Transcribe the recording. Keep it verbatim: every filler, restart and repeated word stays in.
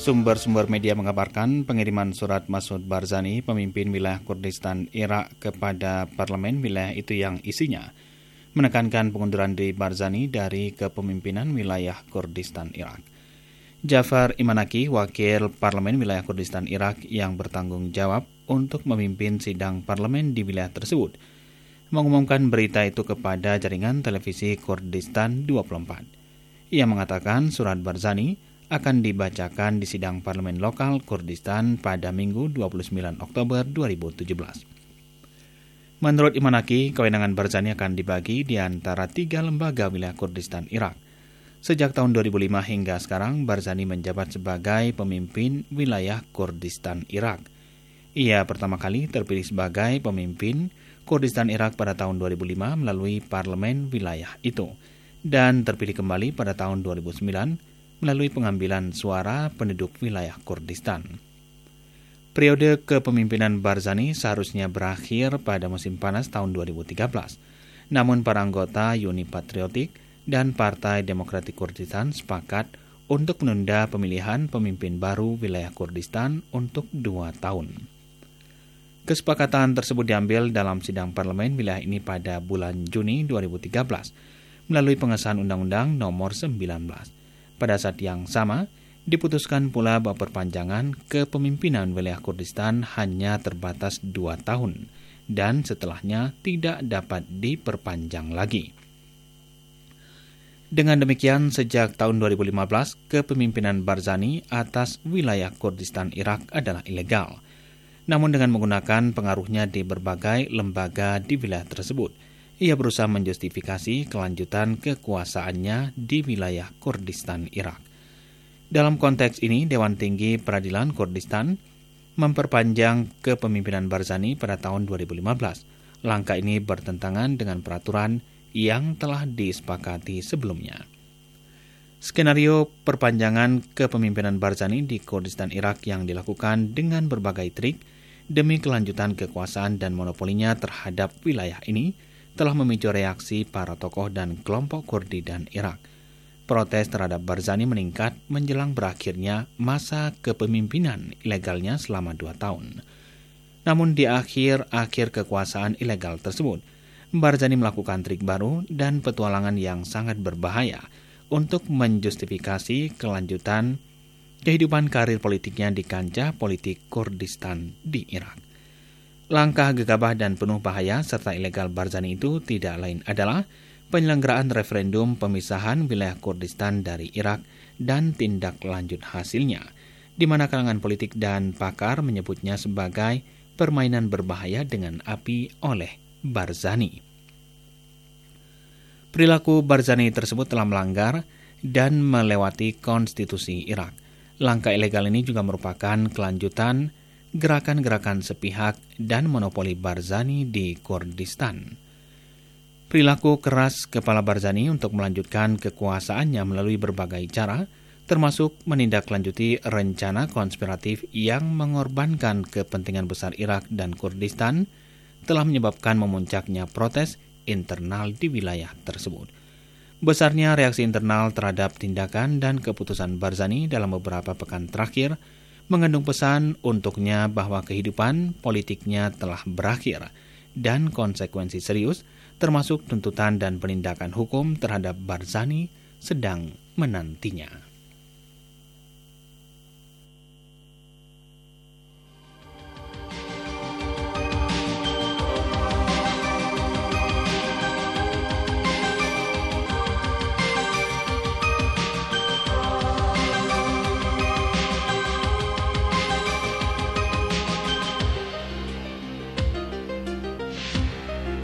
Sumber-sumber media mengabarkan pengiriman surat Masud Barzani, pemimpin wilayah Kurdistan Irak, kepada parlemen wilayah itu yang isinya menekankan pengunduran diri Barzani dari kepemimpinan wilayah Kurdistan Irak. Jafar Imanaki, wakil parlemen wilayah Kurdistan Irak yang bertanggung jawab untuk memimpin sidang parlemen di wilayah tersebut, mengumumkan berita itu kepada jaringan televisi Kurdistan dua puluh empat. Ia mengatakan surat Barzani akan dibacakan di sidang parlemen lokal Kurdistan pada Minggu dua puluh sembilan Oktober dua ribu tujuh belas. Menurut Imanaki, kewenangan Barzani akan dibagi di antara tiga lembaga wilayah Kurdistan Irak. Sejak tahun dua ribu lima hingga sekarang, Barzani menjabat sebagai pemimpin wilayah Kurdistan Irak. Ia pertama kali terpilih sebagai pemimpin Kurdistan Irak pada tahun dua ribu lima melalui parlemen wilayah itu, dan terpilih kembali pada tahun dua ribu sembilan melalui pengambilan suara penduduk wilayah Kurdistan. Periode kepemimpinan Barzani seharusnya berakhir pada musim panas tahun dua ribu tiga belas. Namun para anggota Uni Patriotik dan Partai Demokratik Kurdistan sepakat untuk menunda pemilihan pemimpin baru wilayah Kurdistan untuk dua tahun. Kesepakatan tersebut diambil dalam sidang parlemen wilayah ini pada bulan Juni dua ribu tiga belas melalui pengesahan Undang-Undang Nomor sembilan belas. Pada saat yang sama, diputuskan pula bahwa perpanjangan kepemimpinan wilayah Kurdistan hanya terbatas dua tahun dan setelahnya tidak dapat diperpanjang lagi. Dengan demikian, sejak tahun dua ribu lima belas, kepemimpinan Barzani atas wilayah Kurdistan Irak adalah ilegal. Namun dengan menggunakan pengaruhnya di berbagai lembaga di wilayah tersebut, ia berusaha menjustifikasi kelanjutan kekuasaannya di wilayah Kurdistan Irak. Dalam konteks ini, Dewan Tinggi Peradilan Kurdistan memperpanjang kepemimpinan Barzani pada tahun dua ribu lima belas. Langkah ini bertentangan dengan peraturan yang telah disepakati sebelumnya. Skenario perpanjangan kepemimpinan Barzani di Kurdistan Irak yang dilakukan dengan berbagai trik demi kelanjutan kekuasaan dan monopolinya terhadap wilayah ini telah memicu reaksi para tokoh dan kelompok Kurdi dan Irak. Protes terhadap Barzani meningkat menjelang berakhirnya masa kepemimpinan ilegalnya selama dua tahun. Namun di akhir-akhir kekuasaan ilegal tersebut, Barzani melakukan trik baru dan petualangan yang sangat berbahaya untuk menjustifikasi kelanjutan kehidupan karir politiknya di kancah politik Kurdistan di Irak. Langkah gegabah dan penuh bahaya serta ilegal Barzani itu tidak lain adalah penyelenggaraan referendum pemisahan wilayah Kurdistan dari Irak dan tindak lanjut hasilnya, di mana kalangan politik dan pakar menyebutnya sebagai permainan berbahaya dengan api oleh Barzani. Perilaku Barzani tersebut telah melanggar dan melewati konstitusi Irak. Langkah ilegal ini juga merupakan kelanjutan gerakan-gerakan sepihak dan monopoli Barzani di Kurdistan. Perilaku keras kepala Barzani untuk melanjutkan kekuasaannya melalui berbagai cara, termasuk menindaklanjuti rencana konspiratif yang mengorbankan kepentingan besar Irak dan Kurdistan, telah menyebabkan memuncaknya protes internal di wilayah tersebut. Besarnya reaksi internal terhadap tindakan dan keputusan Barzani dalam beberapa pekan terakhir mengandung pesan untuknya bahwa kehidupan politiknya telah berakhir dan konsekuensi serius termasuk tuntutan dan penindakan hukum terhadap Barzani sedang menantinya.